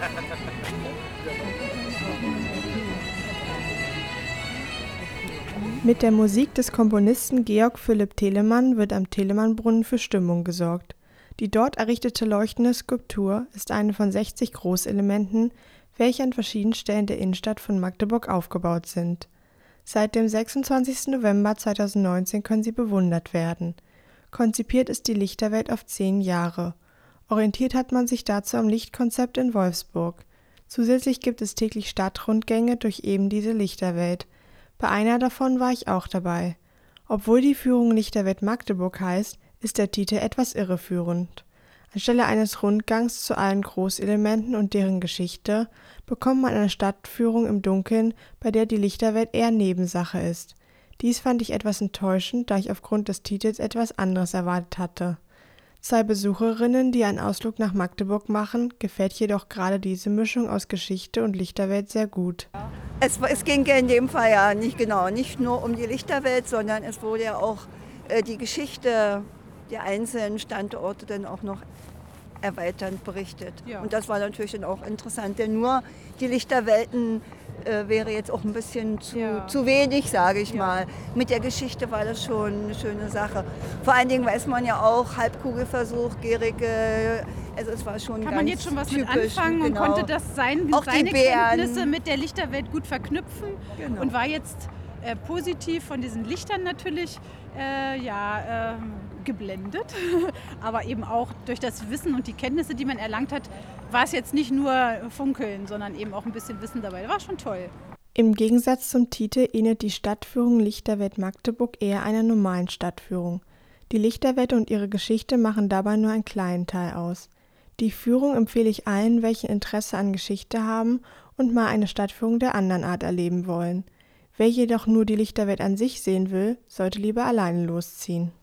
Mit der Musik des Komponisten Georg Philipp Telemann wird am Telemannbrunnen für Stimmung gesorgt. Die dort errichtete leuchtende Skulptur ist eine von 60 Großelementen, welche an verschiedenen Stellen der Innenstadt von Magdeburg aufgebaut sind. Seit dem 26. November 2019 können sie bewundert werden. Konzipiert ist die Lichterwelt auf 10 Jahre. Orientiert hat man sich dazu am Lichtkonzept in Wolfsburg. Zusätzlich gibt es täglich Stadtrundgänge durch eben diese Lichterwelt. Bei einer davon war ich auch dabei. Obwohl die Führung Lichterwelt Magdeburg heißt, ist der Titel etwas irreführend. Anstelle eines Rundgangs zu allen Großelementen und deren Geschichte bekommt man eine Stadtführung im Dunkeln, bei der die Lichterwelt eher Nebensache ist. Dies fand ich etwas enttäuschend, da ich aufgrund des Titels etwas anderes erwartet hatte. 2 Besucherinnen, die einen Ausflug nach Magdeburg machen, gefällt jedoch gerade diese Mischung aus Geschichte und Lichterwelt sehr gut. Es ging ja in dem Fall ja nicht nur um die Lichterwelt, sondern es wurde ja auch die Geschichte der einzelnen Standorte dann auch noch erweiternd berichtet. Ja. Und das war natürlich dann auch interessant, denn nur die Lichterwelten wäre jetzt auch ein bisschen zu wenig, sage ich mal. Mit der Geschichte war das schon eine schöne Sache. Vor allen Dingen weiß man ja auch, Halbkugelversuch, Gericke, also es war schon Kann man jetzt schon was typisch, mit anfangen und konnte das seine Kenntnisse mit der Lichterwelt gut verknüpfen und war jetzt positiv von diesen Lichtern natürlich geblendet, aber eben auch durch das Wissen und die Kenntnisse, die man erlangt hat, war es jetzt nicht nur Funkeln, sondern eben auch ein bisschen Wissen dabei. War schon toll. Im Gegensatz zum Titel ähnelt die Stadtführung Lichterwelt Magdeburg eher einer normalen Stadtführung. Die Lichterwelt und ihre Geschichte machen dabei nur einen kleinen Teil aus. Die Führung empfehle ich allen, welche Interesse an Geschichte haben und mal eine Stadtführung der anderen Art erleben wollen. Wer jedoch nur die Lichterwelt an sich sehen will, sollte lieber alleine losziehen.